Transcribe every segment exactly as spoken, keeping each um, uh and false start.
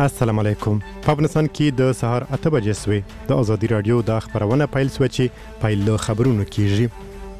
السلام علیکم. په افغانستان کې د سهار اته بجې سوې د ازادي رادیو د خبرونه پیل سو چې پیل له خبرونو کیږي.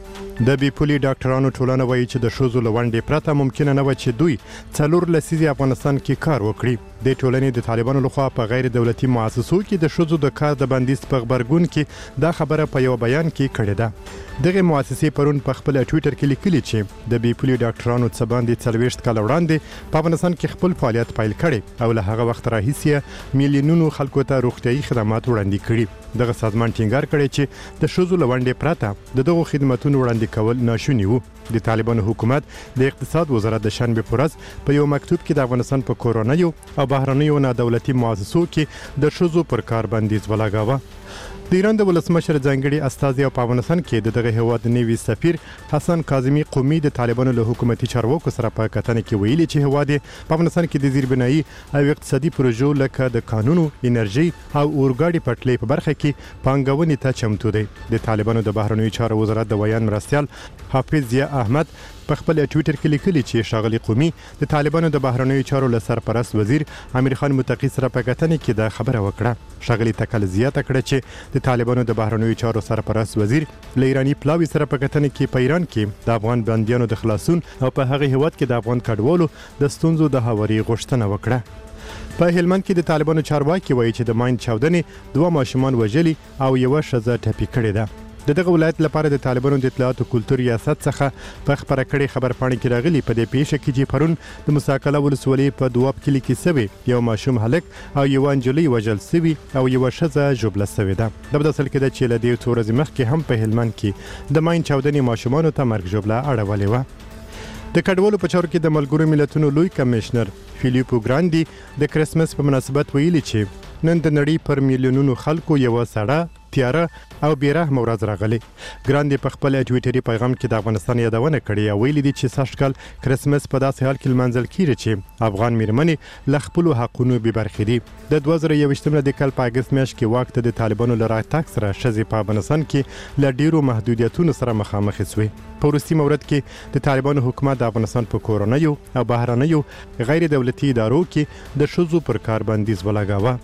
د بیپولي ډاکټرانو ټولنه وایي چې د ښځو له ونډې پرته ممکنه نه و چې دوی څلور لسیزې افغانستان کې کار وکړي. د ټولنې د طالبانو لخوا په غیر دولتي مؤسسو کې د ښځو د کار د بندیز په خبرګون کې دا خبره په یو بیان کې کړې ده. دغه مؤسسې پرون په خپل ټوئیټر کې لیکلي چې د بیپولي ډاکټرانو څخه باندې څلوېښت کاله وړاندې په افغانستان کې خپل فعالیت پیل کړي او له هغه وخت راهیسې میلیونونو خلکو ته روغتیايي خدمات وړاندې کړي. دغه سازمان ټینګار کړی چې د ښځو له ونډې پرته د دغو خدماتونو وړاندې کول ناشوني وو. د طالبانو حکومت د اقتصاد وزارت د شنبې په ورځ په یو مکتوب کې د افغانستان په کورنیو او بهرنیو نادولتي مؤسسو کې د ښځو پر کار بندیز ولګاوه. د ایران د ولسمشر ځانګړي استازي او په افغانستان کې د دغه هیواد نوي سفیر حسن کاظمي قومي د طالبانو له حکومتي چارواکو سره په کتنه کې ویلي چې هیواد په افغانستان کې د زیربنایي او اقتصادي پروژو لکه د قانونو، انرژي او اورګاډي پټلۍ په برخه کې پانګونې ته چمتو دی. د طالبانو د بهرنیو چارو وزارت د ویان مرستیال حافظ ضیا احمد په خپل ټوئیټر کې لیکلي چې ښاغلي قومي د طالبانو د بهرنیو چارو له سرپرست وزیر امیر خان متقي سره په کتنه کې دا خبره وکړه. ښاغلي تکل زیاته کړه چې د طالبانو د بهرنیو چارو سرپرست وزیر له ایرانی پلاوي سره په کتنه کې په ایران کې د افغان بندیانو د خلاصون او په هغه هیواد کې د افغان کډوالو د ستونزو د هواري غوښتنه وکړه. په هلمند کې د طالبانو چارواکي وایي چې د ماین چاودنې دوه ماشومان وژلي او یوه ښځه ټپي کړې ده. د دغه ولایت لپاره د طالبانو د اطلاعات او کلتور ریاست څخه په خبره کړې خبرپاڼې کې راغلي په دې پیښه کې چې پرون د مساکله ولسوالۍ په دواب کلي کې سوي یو ماشوم هلک او یوه نجلۍ وژل سوي او یوه ښځه ژوبله سوې ده. د بد اصل کې ده چې له دې څو ورځې مخکې هم په هلمند کې د ماین چاودنې ماشومانو ته مرګ ژوبله اړولې وه. د کډوالو په چارو کې د ملګرو ملتونو لوی کمشنر فیلیپو ګراندي د کرسمس په مناسبت ویلي چې نن د نړۍ پر میلیونونو خلکو یوه سړه، تیاره او بیرحمه ورځ راغلی. ګراندي په خپل ټویټري پیغام کې د افغانستان یادونه کړې او ویلي دي چې سږکال کرسمس په داسې حال کې لمانځل کیږي چې افغان میرمنې له خپلو حقونو بې برخې دي. د دوه زره یوویشتم د کال په اګست میاشت کې واک ته د طالبانو له راتګ سره ښځې په افغانستان کې له ډیرو محدودیتونو سره مخامخ شوې. په وروستي مورد کې د طالبانو حکومت د افغانستان په کورنیو او بهرنیو غیر دولتي ادارو کې د ښځو پر کار بندیز ولګاوه.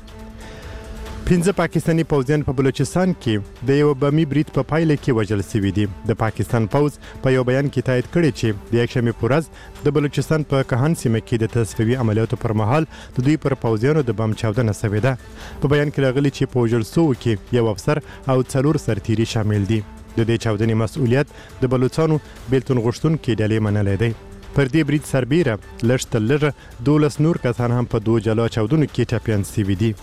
پنځه پاکستاني پوځیان په بلوچستان کې د یو بمي برید په پایله کې وژل شوي دي. د پاکستان پوځ په یو بیان کې تایید کړی چې د یکشنبې په ورځ د بلوچستان په کهان سیمه کې د تصفیوي عملیاتو پر مهال د دوی پر پوځیانو د بم چاودنه شوې ده. په بیان کې راغلي چې په وژل شوو کې یو افسر او څلور سرتیري شامل دي. د دې چاودنې مسؤلیت د بلوچستانو بیلتون غوښتونکي ډلې منلی دی. پر دې برید سربیره لږ تر لږه دولس نور کسان هم په دوه جلا چاودنو کې ټپیان شوي دي.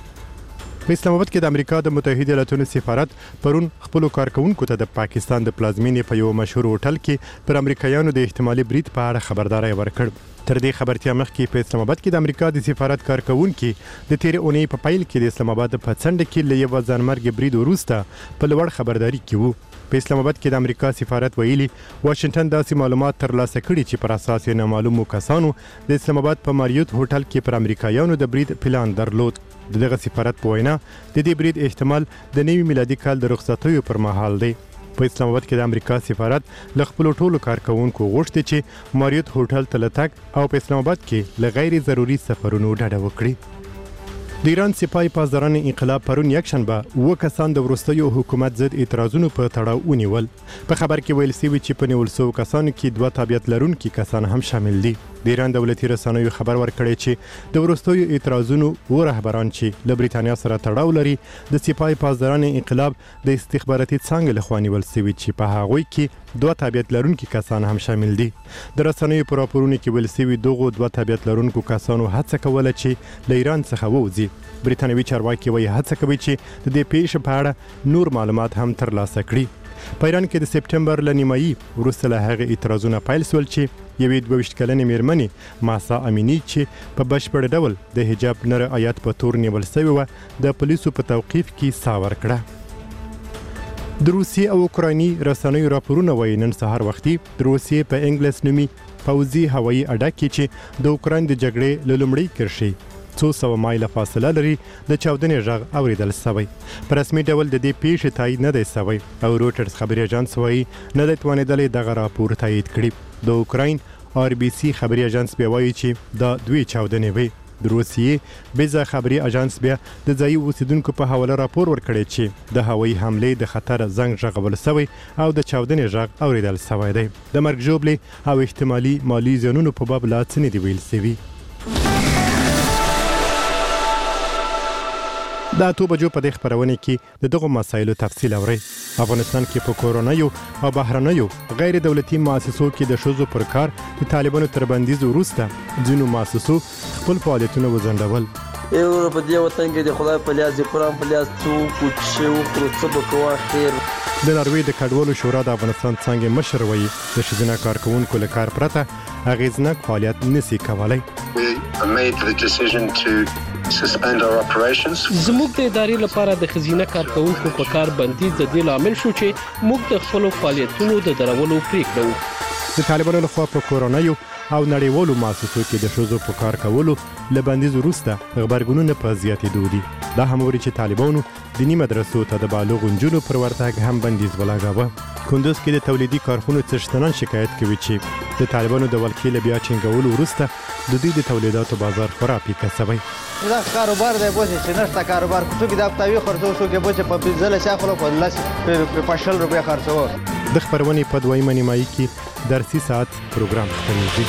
په اسلام آباد کې د امریکا د متحده ایالاتونو سفارت پرون خپلو کارکونکو ته د پاکستان د پلازمینې په یو مشهور هوټل کې پر امریکایانو د احتمالي برید په اړه خبرداری ورکړ. تر دې خبرتیا مخکې په اسلام آباد کې د امریکا د سفارت کارکونکي د تیرې اونۍ په پیل کې د اسلام آباد په څنډه کې له یوه ځانمرګي برید وروسته په لوړ خبرداري کې وو. په اسلام آباد کې د امریکا سفارت ویلي واشنگټن داسې معلومات ترلاسه کړي چې پر اساس یې نامعلومو کسانو د اسلام آباد په ماریوت هوټل کې پر امریکایانو د برید پلان درلود. د دغه سفارت په وینا د دې برید احتمال د نوي میلادي کال د رخصتیو پر مهال دی. په اسلام آباد کې د امریکا سفارت له خپلو ټولو کارکونکو غوښتي چې ماریوت هوټل ته له تګ او په اسلام آباد کې له غیر ضروري سفرونو ډډه وکړي. د ایران سپاه پاسداران انقلاب پرون یکشنبه اووه کسان د وروستیو حکومت ضد اعتراضونو په تړاو ونیول. په خبر کې ویل شوي چې په نیول شوو کسانو کې دوه تابعیت لرونکي کسان هم شامل دي. د ایران دولتي رسنیو خبر ورکړی چې د وروستیو اعتراضونو اووه رهبران چې له بریتانیا سره تړاو لري د سپاه پاسداران انقلاب د استخباراتي څانګې لخوا نیول شوي چې په هغوی کې دوه تابعیت لرونکي کسان هم شامل دي. د رسنیو په راپورونو کې ویل شوي دغو دوه تابعیت لرونکو کسانو هڅه کوله چې له ایران څخه ووځي. بریتانوي چارواکي وایي هڅه کوي چې د دې پیښې په اړه نور معلومات هم ترلاسه کړي. په ایران کې د سپټمبر له نیمایي وروسته له هغې اعتراضونه پیل شول چې یوې دوه ویشت کلنې میرمنې ماسا امینی چې په بشپړ ډول د حجاب نر آیات په تور نیول شوې وه د پولیسو په توقیف کې ساه ورکړه. د روسیې او اوکرایني رسنیو راپورونه وایي نن سهار وختي د روسیې په انګلیس نومي پوځي هوایي اډه کې چې د اوکراین د جګړې له لومړۍ کرښې څو سوه مایله فاصله لري د چاودنې غږ اوریدل شوی. په رسمي ډول د دې پیښې تایید نه دی شوی او روټرز خبري اژانس وایي نه دی توانېدلی دغه راپور تایید کړي. د اوکراین آر بي سي خبري اژانس بیا وایي چې دا دوی چاودنې وي. د روسیې بیزا خبري اژانس بیا د ځایي اوسیدونکو په حواله راپور ورکړی چې د هوایي حملې د خطر زنګ ژغول شوی او د چاودنې غږ اوریدل شوی دی. د مرګ ژوبلې او احتمالي مالي زیانونو په باب لا څه نه دي ویل شوي. د اتو بجو په دې خبرونه کې د دغه مسایلو تفصیل اوري. افغانستان کې په کورونایو او بهرنیو غیر دولتي مؤسسو کې د شوزو پر کار د طالبانو تر بندیز وروسته ځینو مؤسسو خپل فعالیتونه وځنډول. یو په دې وطن کې د خدای په لیاز قرآن په لیاز څوک چې وخورو څه به کوه خیر. د ناروې د کډوالو شورا د افغانستان څنګه مشر وایي د ښځینه کارکوونکو له کار پرته اغېزناک فعالیت نشي کولی. زموږ د ادارې لپاره د ښځینه کارکوونکو په کار بندیز د دې لامل شو چې موږ د خپلو فعالیتونو د درولو پریکړه وکړو. د طالبانو لخوا په کورونایو او نړیوالو مؤسسو کې د ښځو په کار کولو له بندیز وروسته غبرګونونه په زیاتېدو دي. دا هم وایي چې طالبانو دیني مدرسو ته د بالغ نجونو پر ورتګ هم بندیز ولګاوه. کندوز کې د تولیدي کارخونو څښتنان شکایت کوي چې د طالبانو د ولکې له بیا ټینګولو وروسته د دوی د تولیداتو بازار خورا پیکه شوی. دا کاروبار دی بوجه چې نشته کاروبار کوڅو کې د افتاوی خرڅو شو کې بوجه په ځله شاخلو په لاس په پښل روپیا خرڅو. د خبرونې په دویمه نیمایي کې درسي ساعت پروګرام خپرېږي.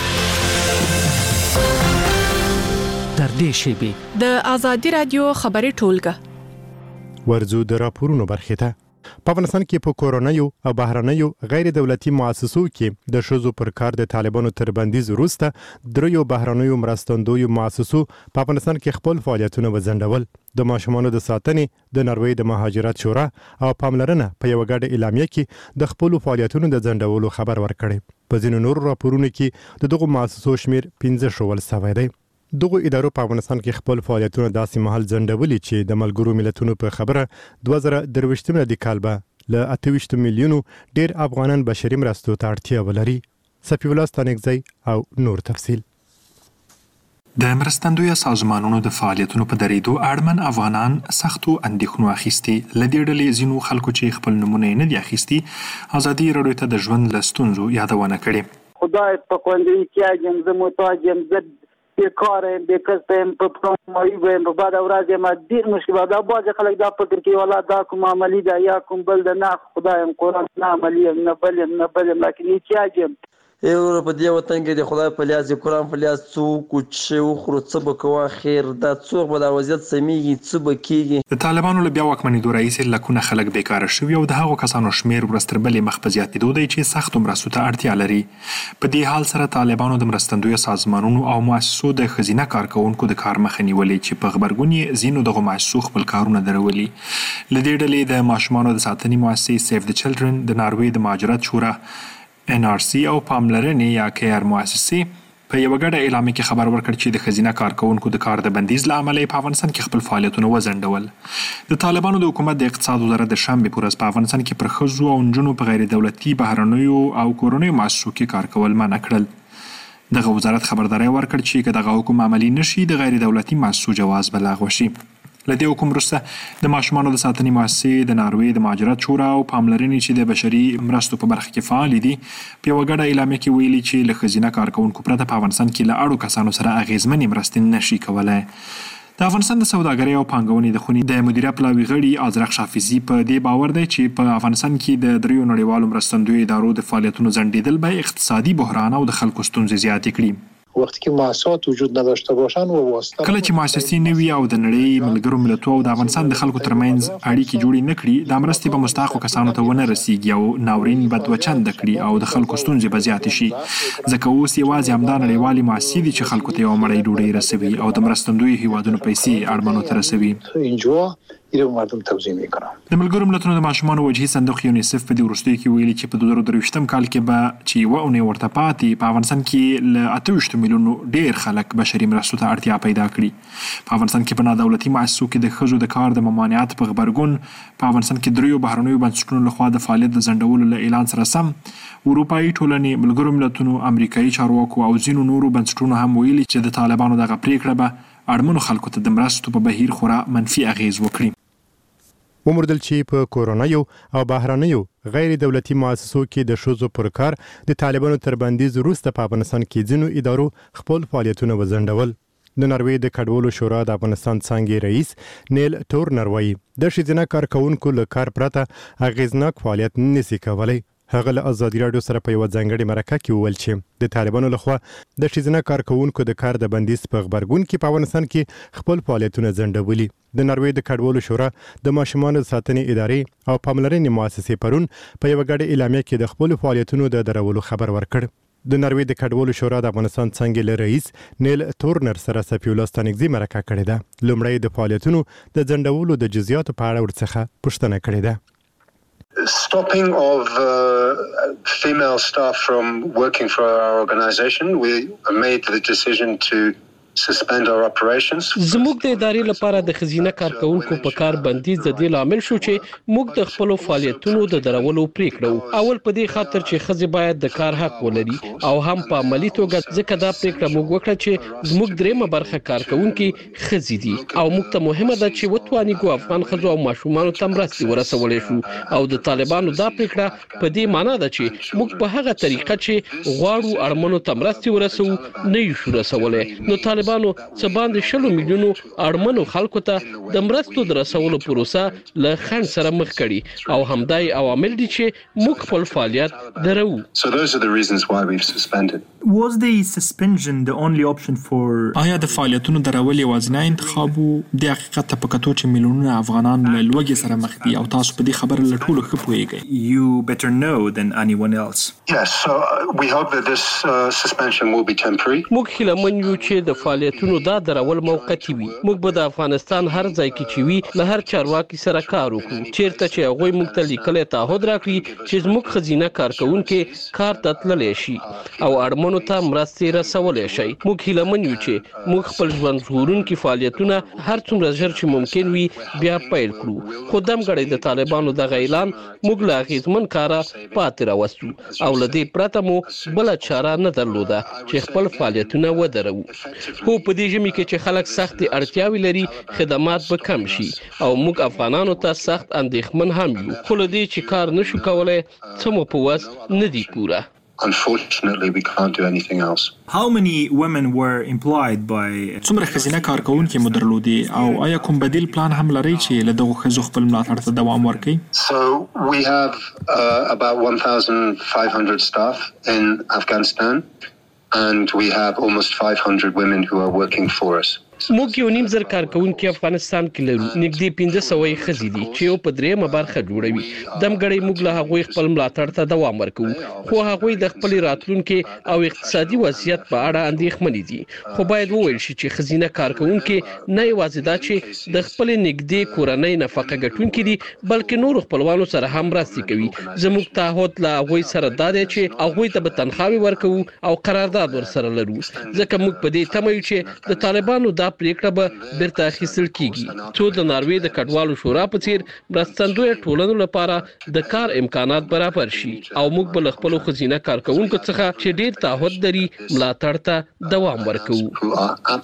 تر دې شیبې د آزادي رادیو خبري ټولګه ورزو د راپورونو برخه ته. په افغانستان کې په کورونایو او بهرنیو غیر دولتي مؤسسو کې د شوزو پر کار د طالبانو تر بندیز وروسته دریو بهرنیو مرستندویو مؤسسو په افغانستان کې خپل فعالیتونه وځنډول. د ماشومانو د ساتنې د ناروې د مهاجرت شورا او پاملرنه په یو ګډه اعلامیه کې د خپل فعالیتونو د ځنډولو خبر ورکړی. په ځینو نورو راپورونو کې د دغو مؤسسو شمیر پنځه شول شوی دی. دغه ادارو په افغانستان کې خپل فعالیتونه داسې مهال ځنډولي چې د ملګرو ملتونو په خبره دوه زره درویشت د کال به له اته ویشت میلیونو ډیر افغانان بشري مرستو ته اړتیا ولري. صفی الله ستانکزی او نور تفصیل. د مرستندویه سازمانونو د فعالیتونو په درېدو اړمن افغانان سختو اندېښنو اخیستي. له دې ډلې ځینو خلکو چې خپل نومونه یې نه دي اخیستي ازادي راډیو ته د ژوند له ستونزو یادونه کړې. خدای په خوندي کې اجم زه محتاج یم، زه بیکارم، بیکسم، په پرمایي ویم، په بعد ورځ یم ډېر مشکلات. دا بعضې خلک دا فکر کوي والا دا کوم عملي ده یا کوم بل ده. نه خدایم قرآن نه عملي یم نه بل یم نه بل یم لکن احتیاج یم. یو په دې وطن کې د خدای په لیاز قرآن په لیاز څوک چې وخورو څه به کوه خیر. دا څوک به دا وضعیت سمیږي څه به کېږي. د طالبانو له بیا واکمنېدو راهیسې لکونه خلک بیکاره شوي او د هغو کسانو شمېر ورځ تر بلې مخ په زیاتېدو دی چې سختو مرستو ته اړتیا لري. په دې حال سره طالبانو د مرستندویه سازمانونو او مؤسسو د ښځینه کارکوونکو د کار مخه نیولې چې په غبرګون یې ځینو دغو مؤسسو خپل کارونه درولي. له دې ډلې د ماشومانو د ساتنې مؤسسې سیف د چلډرن، د ناروې د مهاجرت شورا ان آر سی او پاملرنې یا کیر مؤسسې په یو ګډه اعلامیه کې خبر ورکړ چې د ښځینه کارکوونکو د کار د بندیز له امله په افغانستان کې خپل فعالیتونه وځنډول. د طالبانو د حکومت د اقتصاد وزارت د شنبې په ورځ په افغانستان کې پر ښځو او نجونو په غیر دولتي بهرنیو او کورنیو مؤسسو کې کار کول منع کړل. دغه وزارت خبرداری ورکړ چې که دغه حکم عملي نشي د غیر دولتي مؤسسو جواز به لغوه شي. له دې حکم وروسته د ماشومانو د ساتنې مؤسسې، د ناروې د مهاجرت شورا او پاملرنې چې د بشري مرستو په برخه کې فعالې دي په یوه ګډه اعلامیه کې ویلي چې له ښځینه کارکوونکو پرته په افغانستان کې له اړو کسانو سره اغېزمنې مرستې نشي کولی. د افغانستان د سوداګرۍ او پانګونې د خونې د مدیره پلاوي غړي ازرق شافیزي په دې باور دی چې په افغانستان کې د دریو نړیوالو مرستندویو ادارو د فعالیتونو ځنډېدل به اقتصادي بحران او د خلکو ستونزې زیاتې کړي. وقتی که مؤسسات وجود نداشته باشن و واسطه کله چې مؤسسې نه وي او د نړۍ ملګرو ملتونو او د افغانستان د خلکو ترمنځ اړیکې جوړې نه کړي دا مرستې به مستحقو کسانو ته ونه رسیږي او ناورین به دوچنده کړي او د خلکو ستونزې به زیاتې شي. ځکه اوس یوازې همدا نړیوالې مؤسسې دي چې خلکو ته یوه مړۍ ډوډۍ رسوي او د مرستندویو هیوادونو پیسې اړمنو ته رسوي. اینو مردم توضیح میکنم. د ملګرو ملتونو د ماشومانو وجهي صندوق یونیسف په دې وروستیو کې ویلي چې په دوه زره درویشتم کال کې به چې یوه اونۍ ورته پاتې په افغانستان کې له اته ویشت میلیونو ډېر خلک بشري مرستو ته اړتیا پیدا کړي. په افغانستان کې په نادولتي مؤسسو کې د ښځو د کار د ممانعت په غبرګون په افغانستان کې دریو بهرنیو بنسټونو لخوا د فعالیت د ځنډولو له اعلان سره سم اروپایي ټولنې، ملګرو ملتونو، امریکایي چارواکو او ځینو نورو بنسټونو هم ویلي چې د طالبانو دغه پریکړه به اړمنو خلکو ته د مرستو په بهیر خورا منفي اغیز وکړي. ومردل چې په کورونایو او بهرنیو غیر دولتي مؤسسو کې د ښځو پر کار د طالبانو تر بندیز وروسته په افغانستان کې ځینو ادارو خپل فعالیتونه وځنډول. د ناروې د کډوالو شورا د افغانستان څانګې رئیس نیل ټورنر وایي د ښځینه کارکونکو له کار پرته اغیزناک فعالیت نشي کولی. هغه له ازادي راډیو سره په یو ځانګړي مرکه کې وویل چې د طالبانو لخوا د ښځینه کارکونکو د کار د بندیز په غبرګون کې په افغانستان کې خپل فعالیتونه ځنډولي. د ناروې د کډوالو شورا د ماشومانو ساتنې ادارې او پاملرنې مؤسسې پرون په یو غړي اعلامیه کې د خپل فعالیتونو د درولو خبر ورکړ. د ناروې د کډوالو شورا د افغانستان څنګه له رئیس نیل ټورنر سره سپیولا ستانګزي مرکه کړې ده. لومړی د فعالیتونو د ځنډولو د جزئیاتو په اړه ورڅخه پوښتنه کړې ده. Stopping of uh, female staff from working for our organisation, we made the decision to suspend our operations. زموږ د ادارې لپاره د خزینه کارکونکو په کار بندیز د دې لامل شو چې موږ د خپل فعالیتونو د درولو پریکړه اول په دې خاطر چې خزي باید د کار حق ولري او هم په عملی توګه ځکه دا پریکړه موږ وکړه چې زموږ درېمه برخه کارکونکو خزي دي او موږ ته مهمه ده چې وتوانیږو افغان خزو او ماشومان ته مرستي ورسولې شو او د طالبانو دا پریکړه په دې معنی ده چې موږ په هغه طریقه چې غواړو اړمنو ته مرستي ورسو نه یو شو رسولې. نو طالبانو څه باندې شلو میلیونو اړمنو خلکو ته د مرستو د رسولو پروسه له خنډ سره مخ کړي او همدای عوامل دي چې موږ خپل فعالیت درو. So those are the reasons why we've suspended. Was the suspension the only option for آیا د فعالیتونو درول یوازینی انتخاب وو؟ د حقیقت په کتو چې میلیونونه افغانان له لوږې سره مخ دي او تاسو په دې خبره له ټولو ښه پوهیږئ. You better know than anyone else. Yes, so we hope that this uh, suspension will be temporary. موږ هیلمن یو چې د فعالیتونو دا درول موقتی وي. موږ به د افغانستان هر ځای کې چې وي له هر چارواکي سره کار وکړو چیرته چې هغوی موږ ته لیکلي تعهد راکړي چې زموږ خزینه کارکونکو کار ته تللی شي او اړمنو ته مرستې رسولی شي. موږ هیلمن یو چې موږ خپل ژوند ژغورونکي فعالیتونه هر څومره ژر چې ممکن وي بیا پیل کړو. خو دمګړی د طالبانو دغه اعلان موږ له اغیزمن کاره پاتې راوستو او له دې پرته مو بله چاره نه درلوده چې خپل فعالیتونه ودرو. خو په دې ژمي کې چې خلک سختې اړتیاوې لري خدمات به کم شي او موږ افغانانو ته سخت اندېښمن هم یو. خو له دې چې کار نشو کولی څه مو په وس نه دي پوره. Unfortunately, we can't do anything else. How many women were employed by څومره ښځینه کارکونکي مو درلودې او آیا کوم بدیل پلان هم لرئ چې له دغو ښځو خپل ملاتړ ته دوام ورکړي؟ So we have uh, about one thousand five hundred staff in Afghanistan and we have almost five hundred women who are working for us. موږ یو نیم زر کارکونکي افغانستان کې لرو. نږدې پنځه سوه یې ښځې دي چې یو په درېیمه برخه جوړوي. دمګړی موږ له هغوی خپل ملاتړ ته دوام ورکوو خو هغوی د خپلې راتلونکي او اقتصادي وضعیت په اړه اندېښمنې دي. خو باید وویل شي چې ښځینه کارکونکي نه یوازې دا چې د خپلې نږدې کورنۍ نفقه ګټونکي دي بلکې نورو خپلوانو سره هم مرستې کوي. زموږ تعهد له هغوی سره دا دی چې هغوی ته به تنخواوې ورکوو او قرارداد ورسره لرو ځکه موږ په دې تمه یو چې د طالبانو دا پریکړه به بیرته اخیستل کیږي څو د ناروې د کډوالو شورا په څیر مرستندویه ټولنو لپاره د کار امکانات برابر شي او موږ به له خپلو ښځینه کارکونکو څخه چې ډیر تعهد لري ملاتړ ته دوام ورکوو.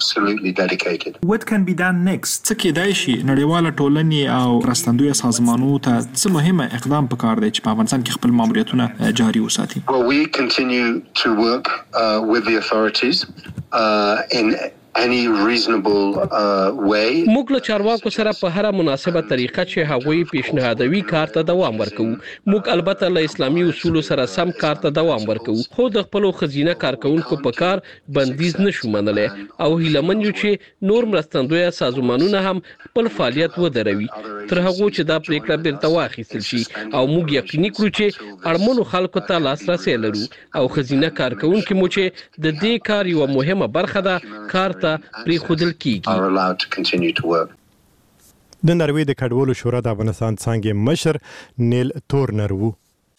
What can be done next? څه کېدای شي نړیواله ټولنې او مرستندویه سازمانونو ته څه مهمه اقدام پکار دی چې په افغانستان کې خپل ماموریتونه جاري وساتي؟ Well, we continue to work uh, with the authorities uh, in any reasonable uh, way. موږ له چارواکو سره په هر مناسبه طریقه چې هغوی پیشنهادوي کار ته دوام ورکوو. موږ البته له اسلامي اصولو سره سم کار ته دوام ورکوو خو د خپلو ښځینه کارکونکو په کار بندیز نشو منلی او هیلمن یو چې نور مرستندویه سازمانونه هم خپل فعالیت ودروي تر هغو چې دا پریکړه بیرته واخیستل شي او موږ یقیني کړو چې اړمنو خلکو ته لاسرسی لرو او ښځینه کارکونکي مو چې د دې کار یوه مهمه برخه ده کار پری خودل کیږي. د ناروې د کډوالو شورا د افغانستان څانګې مشر نیل ټورنر وو.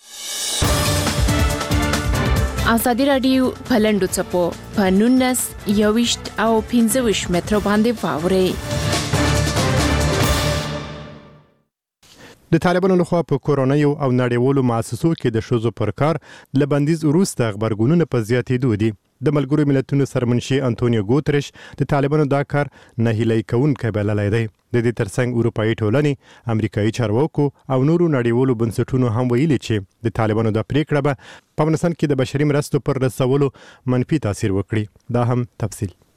ازادي راډیو پلندو چپو په نونس یوشت او پنځه ویشت متر باندې واوري. د طالبانو لخوا په کورونیو او نړیوالو مؤسسو کې د ښځو پر کار له بندیز وروسته غبرګونونه په زیاتېدو دي. د ملګرو ملتونو سرمنشي انټونیو ګوتریش د طالبانو دا کار نهیلی کوونکی بللی دی. د دې ترڅنګ اروپایي ټولنې، امریکایي چارواکو او نورو نړیوالو بنسټونو هم ویلي چې د طالبانو دا پریکړه به په افغانستان کې د بشري مرستو پر رسولو منفي تاثیر وکړي. دا هم تفصیل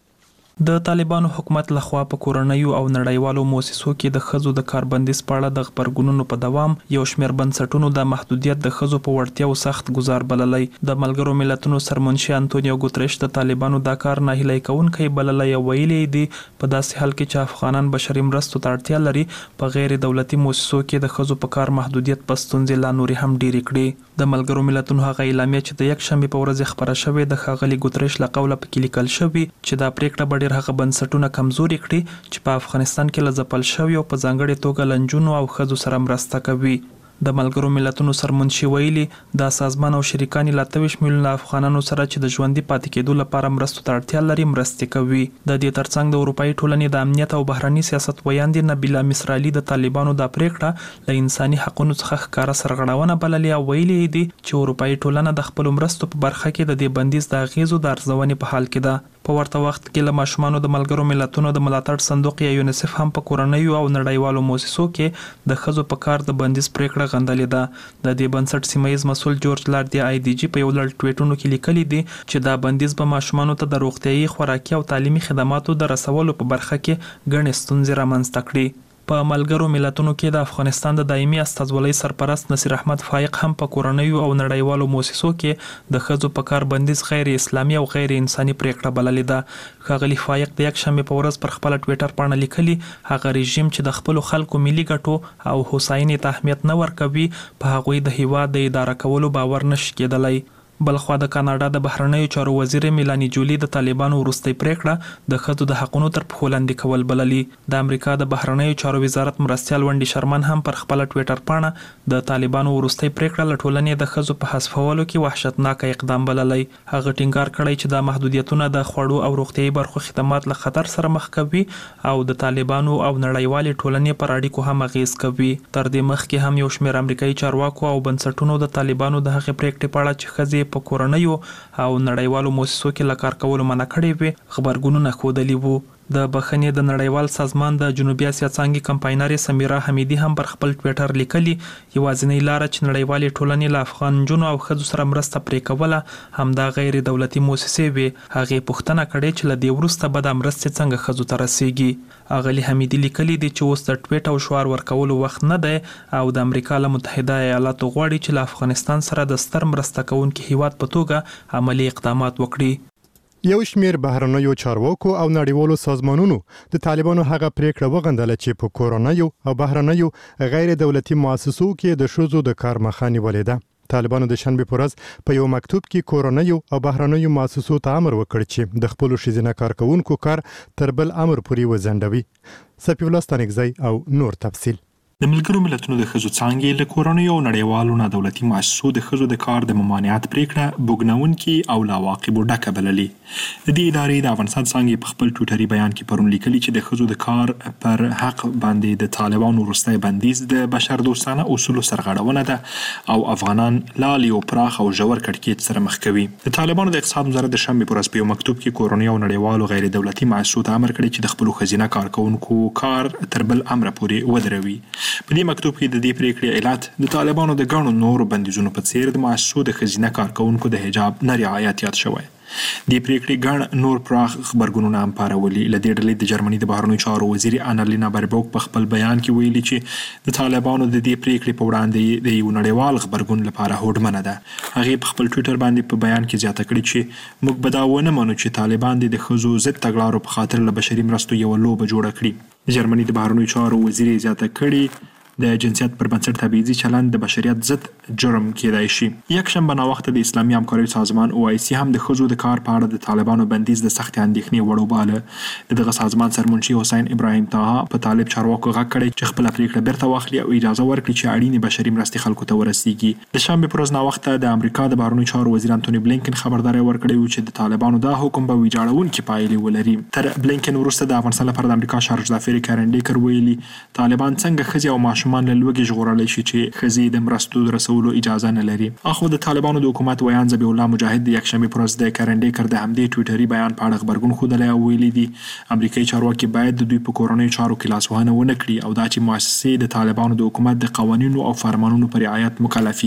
د طالبانو حکومت لخوا په کورنیو او نړیوالو مؤسسو کې د ښځو د کار بندیز په اړه د غبرګونونو په دوام یو شمېر بنسټونو د محدودیت د ښځو په وړتیاو سخت ګزار بللی. د ملګرو ملتونو سرمنشي انټونیو ګوتریش د طالبانو دا کار ناهیلی کوونکی بللی او ویلي دی په داسې حال کې چې افغانان بشري مرستو ته اړتیا لري په غیر دولتي مؤسسو کې د ښځو په کار محدودیت په ستونزې لا نورې هم ډېرې کړي. د ملګرو ملتونو هغه اعلامیه چې د یک شنبې په ورځ خپره شوې د ښاغلي ګوتریش له قوله پکې لیکل شوي چې دا پریکړه به ډېر هغه بنسټونه کمزوري کړي چې په افغانستان کې له ځپل شویو په ځانګړې توګه له نجونو او ښځو سره مرسته کوي. د ملګرو ملتونو سرمنشي ویلي دا سازمان او شریکان له اته ویشت میلیونه افغانانو سره چې د ژوندي پاتې کېدو لپاره مرستو ته اړتیا لري مرستې کوي. د دې ترڅنګ د اروپایي ټولنې د امنیت او بهرني سیاست ویاندې نبیله مصرالي د طالبانو د پریکړه له انساني حقوقو څخه ښکاره سرغړونه بللې او ویلي دي چې اروپایي ټولنه د خپل مرستو په برخه کې د دې بندیز د اغیزو د ارزونې په حال کې ده. په ورته وخت کې له ماشومانو د ملګرو ملتونو د ملاتړ صندوق یا یونیسف هم په کورنیو او نړیوالو مؤسسو کې د ښځو په کار د بندیز پریکړه غندلې ده. د دې بنسټ سیمایي مسؤل جورج لارډ د آی ډي جی په یو لړ ټویټونو کې لیکلي دي چې دا بندیز به ماشومانو ته د روغتیايي خوراکي او تعلیمي خدماتو د رسولو په برخه کې ګڼې ستونزې رامنځته کړي. په ملګرو ملتونو کې د افغانستان د دایمي استازولۍ سرپرست نصیر احمد فایق هم په کورنیو او نړیوالو مؤسسو کې د ښځو په کار بندیز غیر اسلامي او غیر انساني پریکړه بللې ده. ښاغلي فایق د یک شنبې په ورځ پر خپل ټویټر باندې لیکلي هغه رژیم چې د خپل خلکو ملي ګټو او هوساینې ته اهمیت نه ورکوي په هغوی د هیواد د اداره کولو باور نشي کېدلی. بلخوا د کاناډا د بهرنیو چارو وزیر میلانی جولی د طالبانو وروستۍ پریکړه د ښځو د حقونو تر پښو لاندې کول بللي. د امریکا د بهرنیو چارو وزارت مرستیال ونډي شرمن هم پر خپل ټویټر باندې د طالبانو وروستۍ پریکړه له ټولنې د ښځو په حذفولو کې وحشتناک اقدام بللی. هغه ټینګار کړی چې دا محدودیتونه د خوړو او روغتیايي برخو خدمات له خطر سره مخ کوي او د طالبانو او نړیوالې ټولنې پر اړیکو هم اغیز کوي. تر دې مخکې هم یو شمېر امریکایي چارواکو او بنسټونو د طالبانو د هغې پریکړې په اړه چې ښځې په کورنیو او نړیوالو مؤسسو کې له کار کولو منع کړې وي خبرګونونه ښودلي وو. د بخښنې د نړیوال سازمان د جنوبي اسیا څانګې کمپاینرې سمیرا حمیدي هم پر خپل ټویټر لیکلي یوازینۍ لاره چې نړیوالې ټولنې له افغان نجونو او ښځو سره مرسته پرې کوله همدا غیر دولتي مؤسسې وي. هغې پوښتنه کړې چې له دې وروسته به دا مرستې څنګه ښځو ته رسیږي. اغلي حمیدي لیکلي دي چې اوس د ټویټ او شعار ورکولو وخت نه دی او د امریکا له متحده ایالاتو غواړي چې له افغانستان سره د ستر مرسته کوونکي هیواد په توګه عملی اقدامات وکړي. یو شمیر بهرنیو چارواکو او نړیوالو سازمانونو د طالبانو هغه پریکړه وغندله چې په کورنیو او بهرنیو غیر دولتي مؤسسو کې د ښځو د کار مخه نیولې ده. طالبانو د شنبې په ورځ په یو مکتوب کې کورنیو او بهرنیو مؤسسو ته امر وکړ چې د خپلو ښځینه کارکوونکو کار تر بل امر پورې وځنډوي. سپي الله ستانکزی او نور تفصیل. د ملګرو ملتونو د ښځو څانګې له کورنیو او نړیوالو نادولتي مؤسسو د ښځو د کار د ممانعت پریکړه بوږنونکې او له عواقبو ډکه بللې. د دې ادارې د افغانستان څانګې په خپل ټویټري بیان کې پرون لیکلي چې د ښځو د کار پر حق باندې د طالبانو وروستی بندیز د بشردوستانه اصولو سرغړونه ده او افغانان لا له یو پراخ او ژور کړکېچ سره مخ کوي. د طالبانو د اقتصاد وزارت د شنبې په ورځ په یو مکتوب کې کورنیو او نړیوالو غیر دولتي مؤسسو ته امر کړی چې د خپلو ښځینه کارکوونکو کار تر بل امره پورې ودروي. په دې مکتوب کې د دې پریکړې علت د طالبانو د ګڼو نورو بندیزونو په څیر د مؤسسو د ښځینه کارکوونکو د حجاب نه رعایت یاد شوی. دې پریکړې ګڼ نور پراخ خبرګونونه هم پارولي. له دې ډلې د جرمني د بهرنیو چارو وزیر انالینا بربوک په خپل بیان کې ویلي چې د طالبانو د دې پریکړې په وړاندې د یو نړیوال خبرګون لپاره هوډمنه ده. هغې په خپل ټویټر باندې په بیان کې زیاته کړې چې موږ به دا ونه منو چې طالبان د ښځو ضد تګلارو په خاطر له بشري مرستو یوه لوبه جوړه کړي. د جرمني د بهرنیو چارو وزیر زیاته کړې د جنسیت پر بنسټ تبعیضي چلند د بشریت ضد جرم کېدای شي. یک شنبه ناوخته د اسلامي همکاریو سازمان او آی سی هم د ښځو د کار په اړه د طالبانو بندیز د سختې اندېښنې وړ وباله. د دغه سازمان سرمنشي حسین ابراهیم طاها په طالب چارواکو غږ کړی چې خپله پریکړه بیرته واخلي او اجازه ورکړي چې اړینې بشري مرستې خلکو ته ورسیږي. د شنبې پر ورځ ناوخته د امریکا د بهرنیو چارو وزیر انټوني بلینکن خبرداری ورکړی و چې د طالبانو دا حکم به ویجاړونکې پایلې ولري. تر بلینکن وروسته د افغانستان لپاره د امریکا شارج دافرې کارن ډیکر ویلي طالبان څنګه ښځې او ماشومان له لوږې ژغورلی شي چې ښځې د مرستو د رسولو اجازه نه لري. اخو د طالبانو د حکومت ویان ذبیح الله مجاهد د یکشنبې پر ورځ د کارن ډیکر د همدې ټویټري بیان په اړه غبرګون ښودلی او ویلي دي امریکایي چارواکي باید د دوی په کورنیو چارو کې لاسوهنه ونه کړي او دا چې مؤسسې د طالبانو د حکومت د قوانینو او فرمانونو په رعایت مکلفې دي.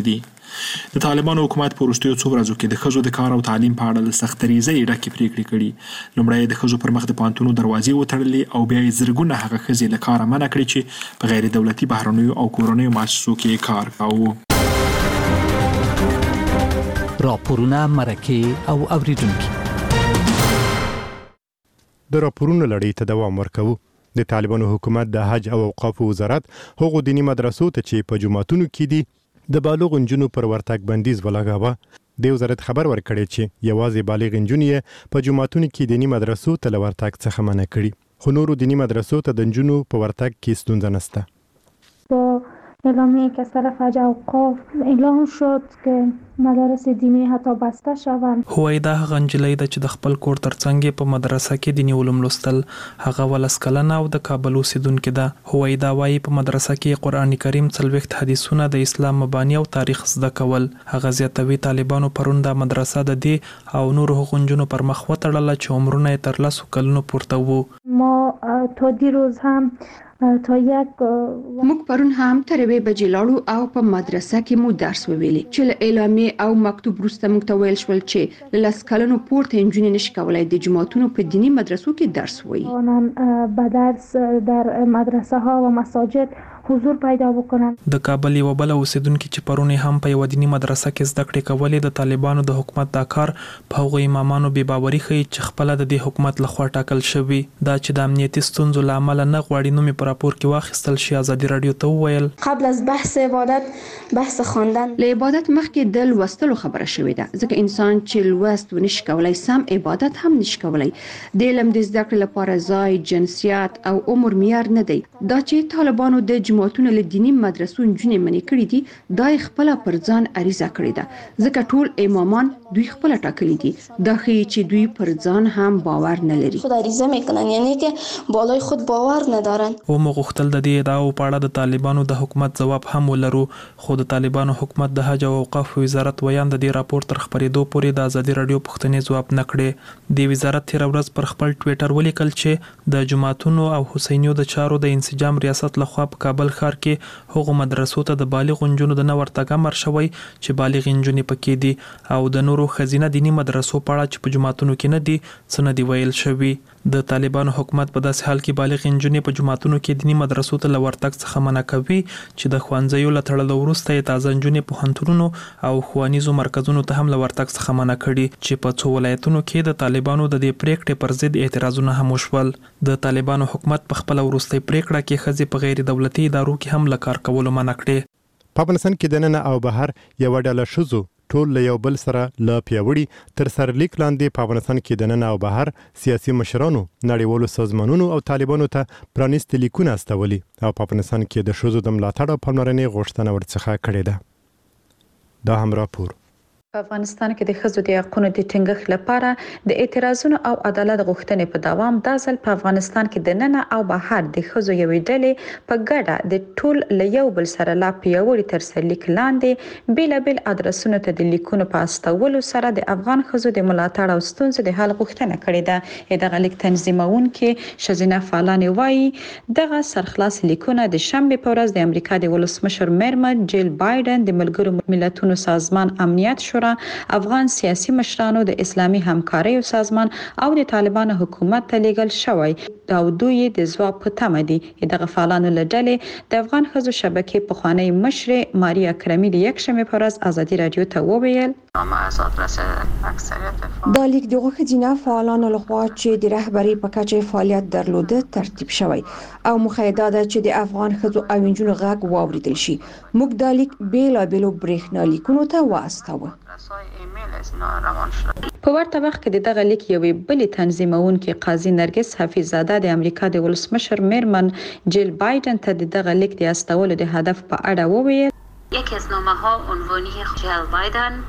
د طالبانو حکومت په وروستیو څو ورځو کې د ښځو د کار او تعلیم په اړه له سختدریځۍ ډکې پریکړې کړي. لومړی د ښځو پر مخ د پوهنتونونو دروازې وتړلې او بیا یې زرګونه هغه ښځې له کاره منع کړې چې په غیر دولتي بهرنیو او کورنیو مؤسسو کې کار کاوه. راپورونه، مرکې او اوریدونکي د راپورونو لړۍ ته دوام ورکوو. د طالبانو حکومت د حج او اوقاف وزارت هغو دینی مدرسو ته چې په جوماتونو کې دي د بالغ نجونو پر ورتګ بندیز ولګاوه. د وزارت خبر ورکړی چې یوازې بالغ نجونې په جوماتونو کې دینی مدرسو ته له ورتګ څخه منع کړي، خو نورو دینی مدرسو ته د نجونو په ورتګ کې ستونزه نشته. با اعلامیه که از طرف حج اوقاف اعلام شد که مدارس دینی حتی بسته شوند. هویدا هغه نجلۍ ده چې د خپل کور ترڅنګ په مدرسه کې دیني علوم لوستل. هغه ولس کلنه او د کابل اوسیدونکې ده. هویدا وايي په مدرسه کې قرآن کریم څلوېښت حدیثونه د اسلام مبانی او تاریخ زده کول. هغه زیاتوي طالبانو پرون د مدرسه د دې او نورو هغو نجونو پر مخ وتړله چې عمرونه یې تر لسو کلونو پورته وو. ما تا دیروز هم تا یک موږ پرون هم تر یوې بجې لاړو او په مدرسه کې مو درس وویلی چې له اعلامیې او مکتوب وروسته موږ ته ویل شول چې له لس کلونو پورته نجونې نشي کولی د جوماتونو په دیني مدرسو کې درس ووایي. آنان به درس در مدرسه ها و مساجد حضور پیدا وکنن. د کابل یو بل اوسیدونکي چې پرون هم په یو دینی مدرسه کې زده کړې کولې د طالبانو د حکومت دا کار په هغو امامانو بې باوري ښیي چې خپله د دې حکومت لخوا ټاکل شوي. دا چې د امنیتي ستونزو له امله نه غواړي نوم یې په راپور کې واخیستل شي. ازادي راډیو ته وویل قبل از بحث عبادت بحث خواندن له عبادت مخکې د لوستلو خبره شوې ده، ځکه انسان چې لوست ونشي کولی سم عبادت هم نشي کولی. د علم د زده کړې لپاره ځای، جنسیت او عمر معیار نه دی. دا چې طالبانو د جماعتونو له دینی مدرسو نجونې منې کړي دي دا یې خپله پر ځان عریضه کړې ده، ځکه ټول امامان دوی خپله ټاکلي دي. دا ښیي چې دوی پر ځان هم باور نه لري. خود عریضه میکنن، یعنی که بالای خود باور ندارن. او موږ غوښتل د دې ادعاو په اړه د طالبانو د حکومت ځواب هم ولرو، خو د طالبانو حکومت د حج او اوقاف وزارت ویان د دې راپور تر خپرېدو پورې د ازادي راډیو پوښتنې ځواب نه کړې. د وزارت تېره ورځ پر خپل ټویټر ولیکل چې د جوماتونو او حسینیو د چارو د انسجام ریاست لخوا په کابل ښار کې هغو مدرسو ته د بالغ نجونو د نه ورتګ امر شوی چې بالغ نجونې پکې دي، او د نورو ښځینه دیني مدرسو په اړه چې په جوماتونو کې نه دي څه نه دي ویل شوي. د طالبانو حکومت په داسې حال کې بالغ نجونې په جوماتونو کې دیني مدرسو ته له ورتګ څخه منع کوي چې د ښوونځیو له تړلو وروسته یې تازه نجونې پوهنتونونو او ښوونیزو مرکزونو ته هم له ورتګ څخه منع کړي، چې په څو ولایتونو کې د طالبانو د دې پریکړې پر ضد اعتراضونه هم وشول. د طالبانو حکومت په خپله وروستۍ پریکړه کې ښځې په غیر دولتي ادارو کې هم له کار کولو منع کړې. په افغانستان کې دننه او بهر یو ډله ښځو ټول له یو بل سره له پیاوړي تر سرلیک لاندې په افغانستان کې دننه او بهر سیاسي مشرانو، نړیوالو سازمانونو او طالبانو ته پرانیستي لیکونه استولي او په افغانستان کې د ښځو د ملاتړ او پاملرنې غوښتنه ورڅخه کړې ده. دا هم راپور. په افغانستان کې د ښځو د حقونو د ټینګښت لپاره د اعتراضونو او عدالت غوښتنې په دوام دا ځل په افغانستان کې د ننه او بهر د ښځو یوې ډلې په ګډه د ټول له یو بل سره لا پیاوړي تر سرلیک لاندې بیلابیل ادرسونو ته د لیکونو په استولو سره د افغان ښځو د ملاتړ او ستونزو د حل غوښتنه کړې ده. دغه لیک تنظیمونکي ښځینه فعالانې وایي دغه سرخلاص لیکونه د شنبې په ورځ د امریکا د ولسمشر میرمن جیل بایدن، د ملګرو ملتونو سازمان امنیت شورا، افغان سیاسي مشرانو، د اسلامي همکارۍ سازمان او د طالبانو حکومت ته لیږل شوی او دوی د ځواب په تمه دي. دغه فعالانو له ډلې د افغان ښځو شبکې پخوانۍ مشرې ماریا کرمي د یکشنبې په ورځ ازادي راډیو ته وویل دا لیک د ښځینه فعالانو لخوا چې د رهبرۍ په کچه فعالیت درلوده ترتیب شوی او موخه دا ده چې د افغان ښځو او نجونو غږ واوریدل شي. موږ دا لیک بیلابیلو برېښنا لیکونو ته واستاوه. په ورته وخت کې د دغه لیک یوې بلې تنظیمونکې قاضي نرګس حفیظزاده د امریکا د ولسمشر میرمن جیل بایدن ته د دغه لیک د استولو د هدف په اړه وویل یکی از نامه‌ها عنوانی جیل بایدن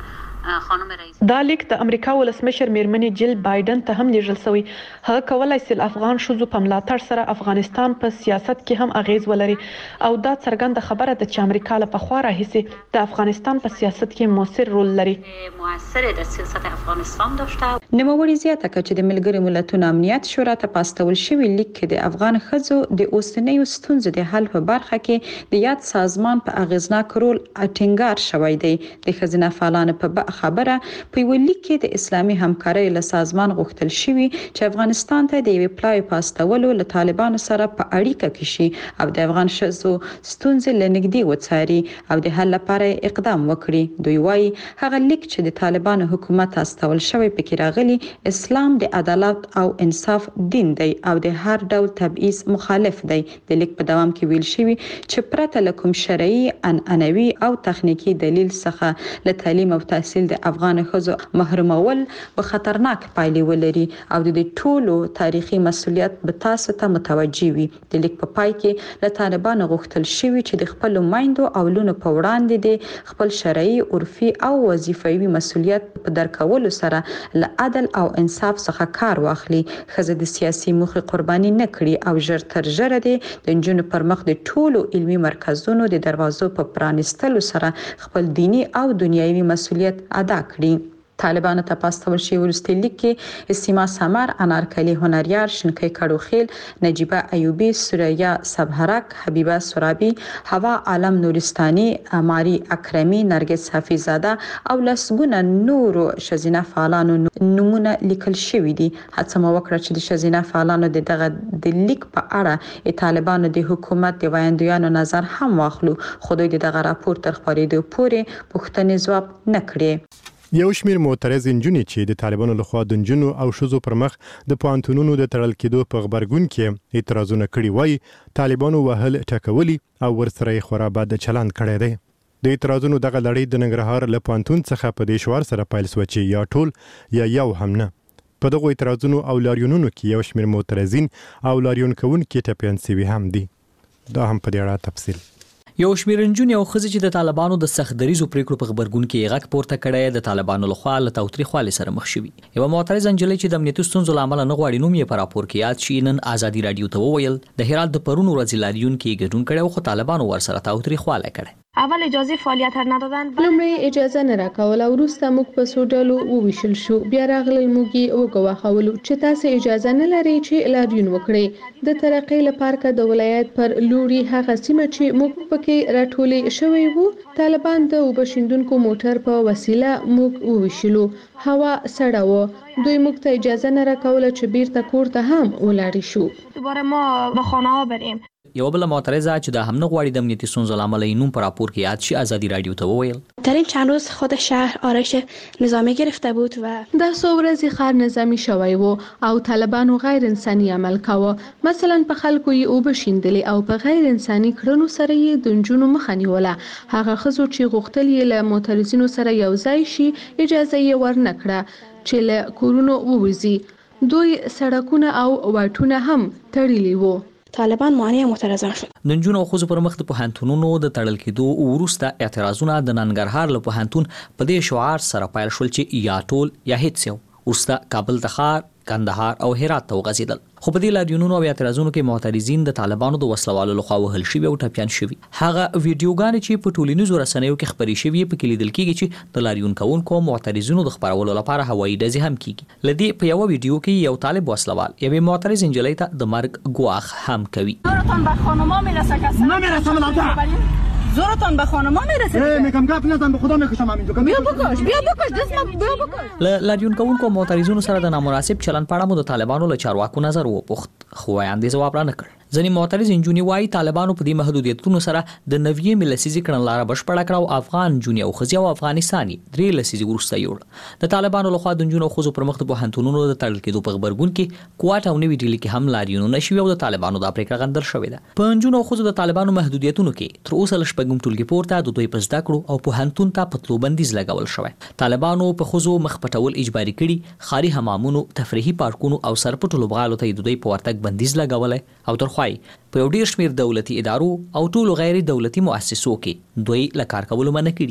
دا لیک د امریکا ولسمشر میرمنې جیل بایدن ته هم لیږل شوی. هغه کولای سي افغان شوزو په ملاتړ سره افغانستان په سیاست کې هم اغیز ولري او دا څرګنده خبره ده چې امریکا له پخوا راهیسې د افغانستان په سیاست کې موثر رول لري. موثر د سیاست افغانستان داشته. نوموړي زیاته کړه چې د ملګرو ملتونو امنیت شورا ته پاستول شوی لیک کې د افغان ښځو د اوسنیو ستونزو د حل په برخه کې د یاد سازمان په اغیزناک رول ټینګار شوی دی. د ښځینه فعالانو په خبره په یو لیک کې د اسلامي همکارۍ له سازمان غوښتل شوی چې افغانستان ته د یو پلای پاستولو له طالبانو سره په اړیکه کې شي او د افغان ښځو ستونزې لنګدي وڅاري او د حل لپاره اقدام وکړي. دوی وايي هغه لیک چې د طالبانو حکومت استول شوی پکې راغلي اسلام د عدالت او انصاف دین دی او د هر ډول تبعیض مخالف دی. د لیک په دوام کې ویل شوی چې پرته له کوم شرعي عنعنوي او تخنیکی دلیل څخه له تعلیم او تحصیل د افغان ښځو محرومول به خطرناک پایلې ولري او د دې ټولو تاریخي مسؤلیت به تاسو ته متوجي وي. د لیک په پای کې له طالبانو غوښتل شوی چې د خپل مایندو او لونو په وړاندې د خپل شرعي عرفي او وظیفوي مسؤلیت په درکولو سره له عدل او انصاف څخه کار واخلي. ښځه د سیاسي موخې قرباني نه کړي او ژر تر ژره د نجونو پر مخ د ټولو علمي مرکزونو د دروازو په پرانیستلو سره خپل دینی او دنیوي مسؤلیت ادا کړي. طالبانو ته پاستول شوی وروستي لیک کې سیما سمر، انارکلی هنریار، شنکۍ کړوخیل، نجیبه ایوبی، سوریا سبهرک، حبیبه سرابی، هوا عالم نورستاني، ماری اکرمی، نرگس حفیظزاده او لسګونه نورو ښځینه فعالانو نمونه لیکل شوی دي. هڅه مو وکړه چې د ښځینه فعالانو د دغه د لیک په اړه طالبانو د حکومت د وایندویانو نظر هم واخلو، خو دوی دغه راپور تر خپرېدو پورې پوښتنې ځواب نه کړې. یو شمیر معترض نجونې چې د طالبانو لخوا د نجونو او ښځو پر مخ د پوهنتونونو د تړل کېدو په غبرګون کې اعتراضونه کړي وایي طالبانو وهل ټکولي او ورسره یې خورا بد چلند کړی دی. د اعتراضونو دغه لړۍ د ننګرهار له پوهنتون څخه په دې شعار سره پیل شوه چې یا ټول یا یو هم نه. په دغو اعتراضونو او لاریونونو کې یو شمیر معترضین او لاریون کوونکي ټپیان سوي هم دي. دا هم په دې اړه تفصیل. یو شمیر نجونې او ښځې چې د طالبانو د سخت دریزو پریکړو په غبرګون کې غږ پورته کړی د طالبانو لخوا له تاوتریخوالي سره مخ شوي. یوه معترضه نجلۍ چې د امنیتي ستونزو له امله نه غواړي نوم یې په راپور کې یاد شي نن ازادي راډیو ته وویل د هرات د پرون ورځې لاریون کې ګډون کړی خو طالبانو ورسره تاوتریخوالی کړی. اول اجازه فعالیت ندادن، لومړی اجازه نه راکول او وروسته موږ په څو ډلو وویشل شو. بیا راغلل موږ یې وګواښولو چې تاسو اجازه نه لرئ چې لاریون وکړئ. د ترقۍ له پارکه د ولایت پر لوري هغه سیمه چې موږ پکې راټولې شوی وو طالبان د وبشیندونکو موټر په وسیله موږ وویشلو. هوا سړه وه، دوی موږ ته اجازه نه راکوله چې بیرته کور ته هم ولاړ شو. دوباره ما به خانه ها بریم. یو بل معترضه چې د هم نه غواړي د امنیتي ستونزو له امله یې نوم په راپور کې یاد شي ازادي راډیو ته وویل در این چند روز خود شهر آرایش نظامی گرفته بود و دا څو ورځې ښار نظامی شوی و او طالبانو غیر انساني عمل کاوه. مثلا په خلکو یې اوبه شیندلې او په غیر انساني کړنو سره یې د نجونو مخه نیوله. هغه ښځو چې غوښتل یې له معترضینو سره یو ځای شي اجازه یې ورنه کړه چې له کورونو ووځي. دوی سړکونه او واټونه هم تړلي وو. طالبان مانع معترضان شد. د نجونو او ښځو پر مخ د پوهنتونونو د تړل کېدو وروسته اعتراضونه د ننګرهار له پوهنتون په دې شعار سره پیل شول چې یا ټول یا هیڅ یو. وروسته کابل ته ښار، کندهار او هرات ته وغځېدل. خو په دې لاریونونو او اعتراضونو کې معترضین د طالبانو د وسلوالو لخوا وهل شوي او ټپیان شوي. هغه ویډیوګانې چې په ټولنیزو رسنیو کې خپرې شوي په کې لیدل کېږي چې د لاریون کوونکو معترضینو د خپرولو لپاره هوایي ډزې هم کېږي. له دې په یوه ویډیو کې یو طالب وسلوال یوې معترض نجلۍ ته د مرګ ګواښ هم کوي. زورتان به خانما میرسه کسی نمیرسم الان زورتان به خانما میرسه میگم گپ نزن به خدا میکشم همینجا بیا بکش بیا بکش دست بیا بکش. له لاریون کوونکو معترضینو سره د نامناسب چلند په اړه مو د طالبانو له چارواکو نظر وپوښت خو وړاندې ځواب را نه کړ. ځینې معترض نجونې وایي طالبانو په دې محدودیتونو سره د نویمې لسیزې کړنلاره بشپړه کړه او افغان نجونې او ښځې او افغانستان یې درې لسیزې وروسته یوړ. د طالبانو لخوا د نجونو او ښځو پر مخ د پوهنتونونو د تړل کېدو په غبرګون کې کوټ او نوي ډیلي کې هم لاریونونه شوي او د طالبانو دا پرېکړه غندل شوې ده. په نجونو او ښځو د طالبانو محدودیتونو کې تر اوسه له شپږم ټولګي پورته د دوی په زده کړو او پوهنتون ته په تلو بندیز لګول شوی. طالبانو په ښځو مخ پټول اجباري کړي، ښاري حمامونو، تفریحي پارکونو او سرپټو لوبغالو ته د دوی په ورتګ بندیز لګولی او تر خوای په یو ډیر شمیر دولتي ادارو او ټولو غیر دولتي مؤسسو کې دوی له کار کولو منع کړي.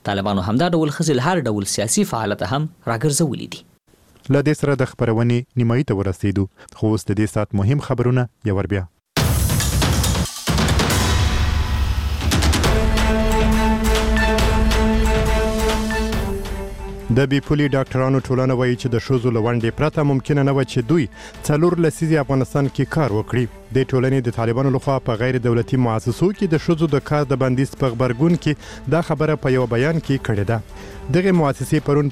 طالبانو همدا ډول ښځې له هر ډول سیاسي فعالیت هم راګرځولي دي. له دې سره د خبرونې نیمایي ته ورسېدو، خو اوس د دې سات مهم خبرونه یو ور بیا. د بیپولي ډاکټرانو ټولنه وایي چې د ښځو له ونډې پرته ممکنه نه وه چې دوی څلور لسیزې افغانستان کې کار وکړي. د ټولنې د طالبانو لخوا په غیر دولتي مؤسسو کې د ښځو د کار د بندیز په غبرګون کې دا خبره په یو بیان کې کړې ده. دغه مؤسسې پرون